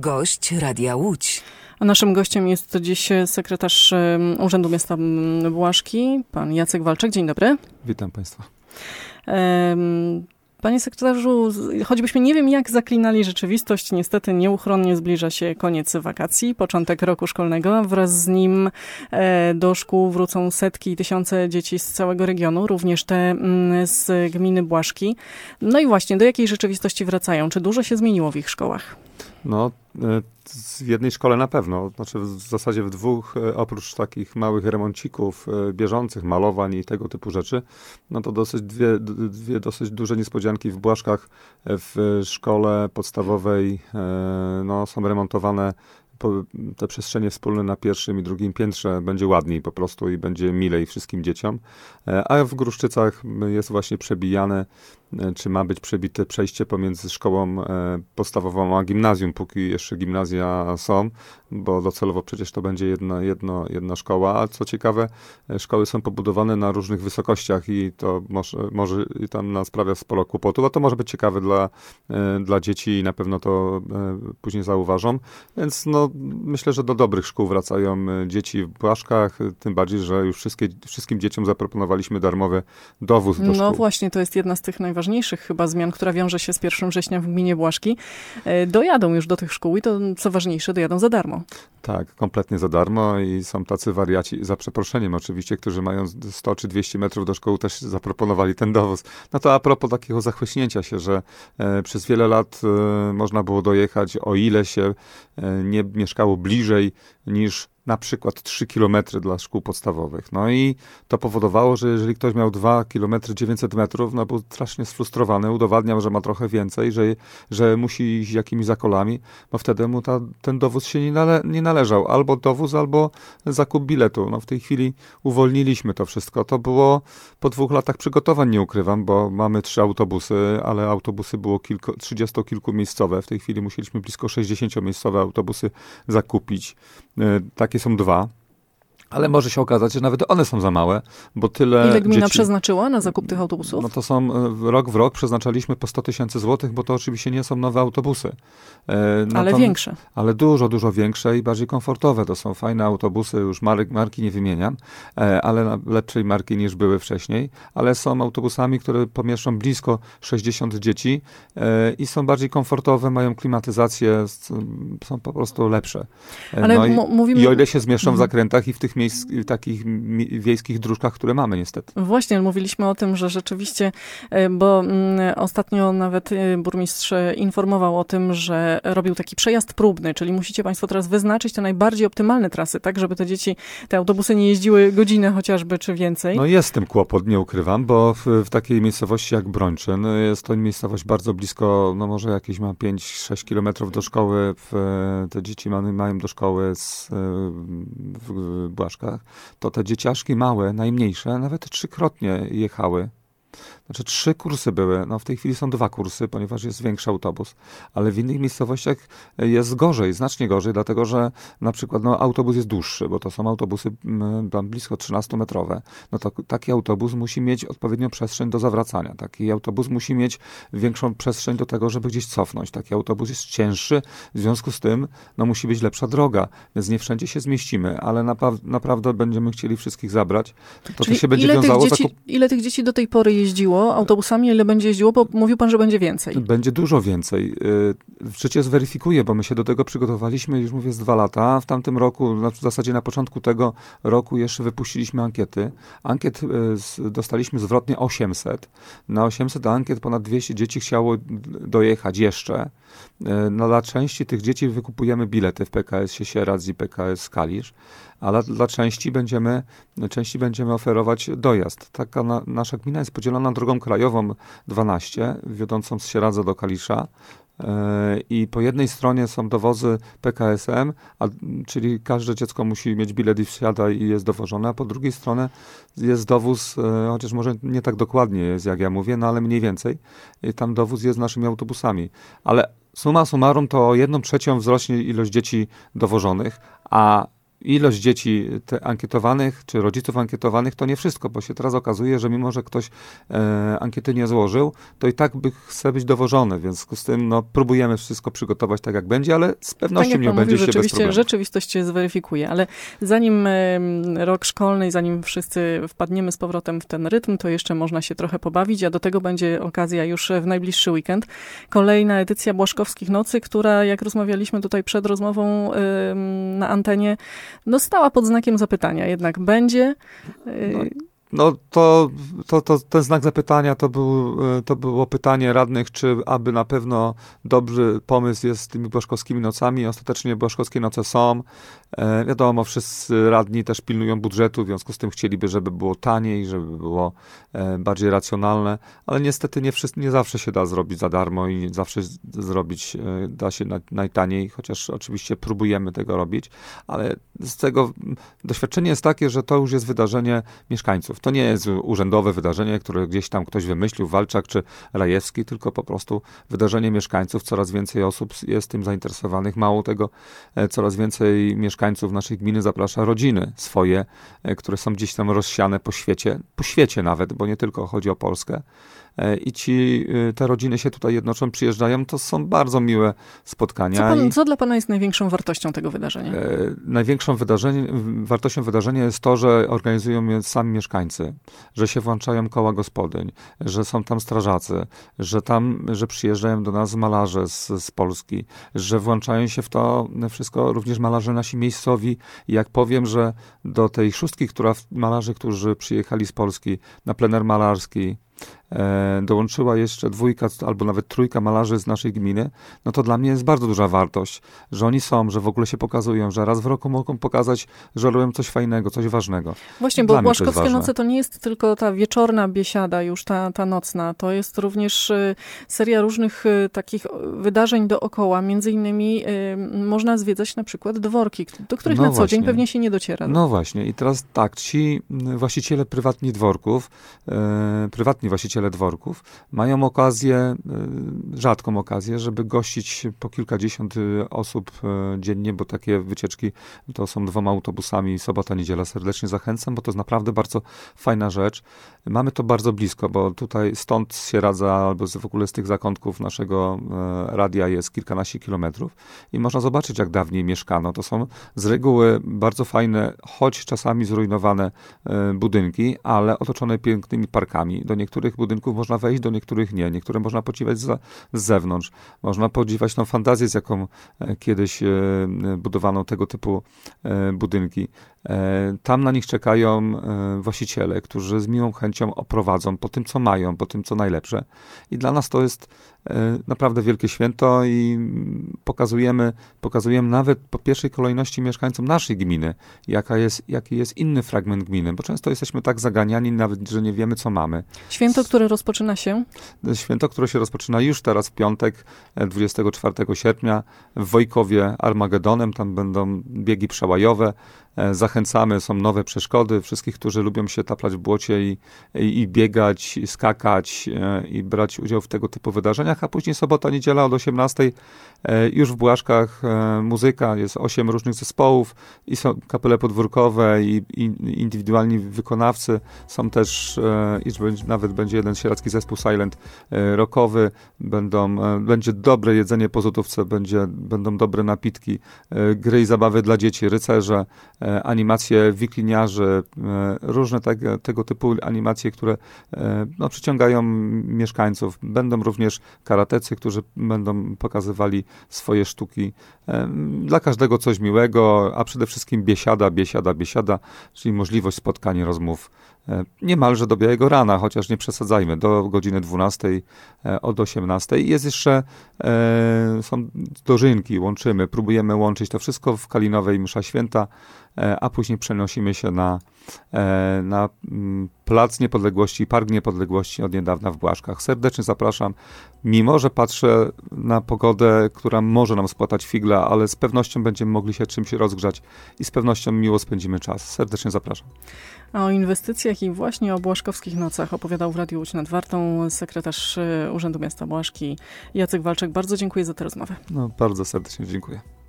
Gość Radia Łódź. A naszym gościem jest dziś sekretarz Urzędu Miasta Błaszki, pan Jacek Walczak. Dzień dobry. Witam Państwa. Panie sekretarzu, choćbyśmy nie wiem jak zaklinali rzeczywistość, niestety nieuchronnie zbliża się koniec wakacji, początek roku szkolnego. Wraz z nim do szkół wrócą setki i tysiące dzieci z całego regionu, również te z gminy Błaszki. No i właśnie, do jakiej rzeczywistości wracają? Czy dużo się zmieniło w ich szkołach? No, w jednej szkole na pewno, znaczy w zasadzie w dwóch, oprócz takich małych remoncików bieżących, malowań i tego typu rzeczy, no to dwie dosyć duże niespodzianki w Błaszkach. W szkole podstawowej no, są remontowane te przestrzenie wspólne na pierwszym i drugim piętrze, będzie ładniej po prostu i będzie milej wszystkim dzieciom. A w Gruszczycach jest właśnie przebijane, czy ma być przebite przejście pomiędzy szkołą podstawową a gimnazjum, póki jeszcze gimnazja są, bo docelowo przecież to będzie jedna szkoła. A co ciekawe, szkoły są pobudowane na różnych wysokościach i to może i tam nam sprawia sporo kłopotów, a to może być ciekawe dla dzieci i na pewno to później zauważą. Więc no, myślę, że do dobrych szkół wracają dzieci w Błaszkach, tym bardziej, że już wszystkim dzieciom zaproponowaliśmy darmowy dowóz do szkół. No właśnie, to jest jedna z tych najważniejszych chyba zmian, która wiąże się z 1 września w gminie Błaszki. Dojadą już do tych szkół i to, co ważniejsze, dojadą za darmo. Tak, kompletnie za darmo i są tacy wariaci, za przeproszeniem oczywiście, którzy mają 100 czy 200 metrów do szkoły, też zaproponowali ten dowóz. No to a propos takiego zachłyśnięcia się, że przez wiele lat można było dojechać, o ile się nie mieszkało bliżej niż na przykład 3 kilometry dla szkół podstawowych. No i to powodowało, że jeżeli ktoś miał 2 kilometry 900 metrów, no był strasznie sfrustrowany, udowadniał, że ma trochę więcej, że musi iść jakimiś zakolami, bo wtedy mu ten dowóz się nie należał. Albo dowóz, albo zakup biletu. No w tej chwili uwolniliśmy to wszystko. To było po 2 latach przygotowań, nie ukrywam, bo mamy 3 autobusy, ale autobusy było 30-kilkumiejscowe. W tej chwili musieliśmy blisko 60-miejscowe autobusy zakupić. Takie są 2, ale może się okazać, że nawet one są za małe, bo tyle Ile gmina dzieci przeznaczyła na zakup tych autobusów? No to są rok w rok przeznaczaliśmy po 100 000 złotych, bo to oczywiście nie są nowe autobusy. Ale większe. Ale dużo większe i bardziej komfortowe. To są fajne autobusy, już marki nie wymieniam, ale lepszej marki niż były wcześniej, ale są autobusami, które pomieszczą blisko 60 dzieci i są bardziej komfortowe, mają klimatyzację, są po prostu lepsze. Ale no mówimy... I o ile się zmieszczą w zakrętach i w tych takich wiejskich dróżkach, które mamy niestety. Właśnie, mówiliśmy o tym, że rzeczywiście, bo ostatnio nawet burmistrz informował o tym, że robił taki przejazd próbny, czyli musicie Państwo teraz wyznaczyć te najbardziej optymalne trasy, tak, żeby te dzieci, te autobusy nie jeździły godzinę chociażby, czy więcej. No jest z tym kłopot, nie ukrywam, bo w takiej miejscowości jak Brończyn, jest to miejscowość bardzo blisko, no może jakieś ma 5-6 kilometrów do szkoły, te dzieci mają do szkoły w Błaszkach, to te dzieciaszki małe, najmniejsze, nawet 3-krotnie jechały. Znaczy 3 kursy były, no w tej chwili są 2 kursy, ponieważ jest większy autobus, ale w innych miejscowościach jest gorzej, znacznie gorzej, dlatego że na przykład no, autobus jest dłuższy, bo to są autobusy tam blisko 13-metrowe. No to taki autobus musi mieć odpowiednią przestrzeń do zawracania, taki autobus musi mieć większą przestrzeń do tego, żeby gdzieś cofnąć. Taki autobus jest cięższy, w związku z tym no, musi być lepsza droga, więc nie wszędzie się zmieścimy, ale naprawdę będziemy chcieli wszystkich zabrać. To się będzie wiązało... Ile tych dzieci do tej pory jeździło autobusami, ile będzie jeździło, bo mówił pan, że będzie więcej. Będzie dużo więcej. Życie zweryfikuje, bo my się do tego przygotowaliśmy już mówię z 2 lata. W tamtym roku, w zasadzie na początku tego roku jeszcze wypuściliśmy ankiety. Ankiet dostaliśmy zwrotnie 800. Na 800 ankiet ponad 200 dzieci chciało dojechać jeszcze. No, dla części tych dzieci wykupujemy bilety w PKS-ie Sieradz i PKS Kalisz, ale dla części będziemy oferować dojazd. Taka nasza gmina jest podzielona drogą krajową 12, wiodącą z Sieradza do Kalisza. I po jednej stronie są dowozy PKS-em, czyli każde dziecko musi mieć bilet i wsiada i jest dowożone, a po drugiej stronie jest dowóz, chociaż może nie tak dokładnie jest, jak ja mówię, no ale mniej więcej. I tam dowóz jest naszymi autobusami. Ale summa summarum to o 1/3 wzrośnie ilość dzieci dowożonych, a ilość dzieci ankietowanych, czy rodziców ankietowanych, to nie wszystko, bo się teraz okazuje, że mimo, że ktoś ankiety nie złożył, to i tak chce być dowożony, więc z tym próbujemy wszystko przygotować tak, jak będzie, ale z pewnością nie będzie się bez problemu. Rzeczywistość się zweryfikuje, ale zanim rok szkolny i zanim wszyscy wpadniemy z powrotem w ten rytm, to jeszcze można się trochę pobawić, a do tego będzie okazja już w najbliższy weekend. Kolejna edycja Błaszkowskich Nocy, która, jak rozmawialiśmy tutaj przed rozmową na antenie, stała pod znakiem zapytania. Jednak będzie... Ten znak zapytania to było pytanie radnych, czy aby na pewno dobry pomysł jest z tymi Błaszkowskimi Nocami. Ostatecznie Błaszkowskie Noce są. Wiadomo, wszyscy radni też pilnują budżetu, w związku z tym chcieliby, żeby było taniej, żeby było bardziej racjonalne, ale niestety nie zawsze się da zrobić za darmo i nie zawsze zrobić da się najtaniej, chociaż oczywiście próbujemy tego robić, ale z tego doświadczenie jest takie, że to już jest wydarzenie mieszkańców. To nie jest urzędowe wydarzenie, które gdzieś tam ktoś wymyślił, Walczak czy Rajewski, tylko po prostu wydarzenie mieszkańców. Coraz więcej osób jest tym zainteresowanych. Mało tego, coraz więcej mieszkańców naszej gminy zaprasza rodziny swoje, które są gdzieś tam rozsiane po świecie nawet, bo nie tylko chodzi o Polskę. I te rodziny się tutaj jednoczą, przyjeżdżają, to są bardzo miłe spotkania. Co dla pana jest największą wartością tego wydarzenia? Największą wartością wydarzenia jest to, że organizują je sami mieszkańcy, że się włączają koła gospodyń, że są tam strażacy, że przyjeżdżają do nas malarze z Polski, że włączają się w to wszystko również malarze nasi miejscowi. I jak powiem, że do tej szóstki, malarzy, którzy przyjechali z Polski na plener malarski, dołączyła jeszcze 2 albo nawet 3 malarzy z naszej gminy, to dla mnie jest bardzo duża wartość, że oni są, że w ogóle się pokazują, że raz w roku mogą pokazać, że robią coś fajnego, coś ważnego. Właśnie, bo Błaszkowskie Noce to nie jest tylko ta wieczorna biesiada, już ta nocna, to jest również seria różnych takich wydarzeń dookoła. Między innymi można zwiedzać na przykład dworki, do których na co dzień pewnie się nie dociera. No właśnie i teraz tak, ci właściciele prywatni właściciele dworków mają okazję, rzadką okazję, żeby gościć po kilkadziesiąt osób dziennie, bo takie wycieczki to są 2 autobusami, sobota, niedziela. Serdecznie zachęcam, bo to jest naprawdę bardzo fajna rzecz. Mamy to bardzo blisko, bo tutaj stąd się radza, albo w ogóle z tych zakątków naszego radia jest kilkanaście kilometrów i można zobaczyć, jak dawniej mieszkano. To są z reguły bardzo fajne, choć czasami zrujnowane budynki, ale otoczone pięknymi parkami. Do niektórych budynków można wejść, do niektórych nie. Niektóre można podziwiać z zewnątrz. Można podziwiać tą fantazję, z jaką kiedyś budowano tego typu budynki. Tam na nich czekają właściciele, którzy z miłą chęcią oprowadzą po tym, co mają, po tym, co najlepsze. I dla nas to jest naprawdę wielkie święto i pokazujemy nawet po pierwszej kolejności mieszkańcom naszej gminy, jaki jest inny fragment gminy, bo często jesteśmy tak zaganiani nawet, że nie wiemy, co mamy. Święto, które rozpoczyna się? Święto, które się rozpoczyna już teraz w piątek, 24 sierpnia w Wojkowie Armagedonem. Tam będą biegi przełajowe. Zachęcamy, są nowe przeszkody. Wszystkich, którzy lubią się taplać w błocie i biegać, i skakać i brać udział w tego typu wydarzeniach, a później sobota, niedziela od 18:00 już w Błaszkach muzyka, jest 8 różnych zespołów i są kapele podwórkowe i indywidualni wykonawcy. Są też, nawet będzie jeden sieradzki zespół Silent rockowy, będzie dobre jedzenie po złotówce, będą dobre napitki, gry i zabawy dla dzieci, rycerze, animacje wikliniarzy, różne tego typu animacje, które przyciągają mieszkańców. Będą również karatecy, którzy będą pokazywali swoje sztuki. Dla każdego coś miłego, a przede wszystkim biesiada, czyli możliwość spotkań, rozmów niemalże do białego rana, chociaż nie przesadzajmy, do godziny 12:00, od 18:00. Jest jeszcze, są dożynki, próbujemy łączyć to wszystko w Kalinowej msza święta, a później przenosimy się na Plac Niepodległości, Park Niepodległości od niedawna w Błaszkach. Serdecznie zapraszam, mimo że patrzę na pogodę, która może nam spłatać figla, ale z pewnością będziemy mogli się czymś rozgrzać i z pewnością miło spędzimy czas. Serdecznie zapraszam. A o inwestycjach i właśnie o Błaszkowskich Nocach opowiadał w Radiu Łódź nad Wartą sekretarz Urzędu Miasta Błaszki Jacek Walczak. Bardzo dziękuję za tę rozmowę. Bardzo serdecznie dziękuję.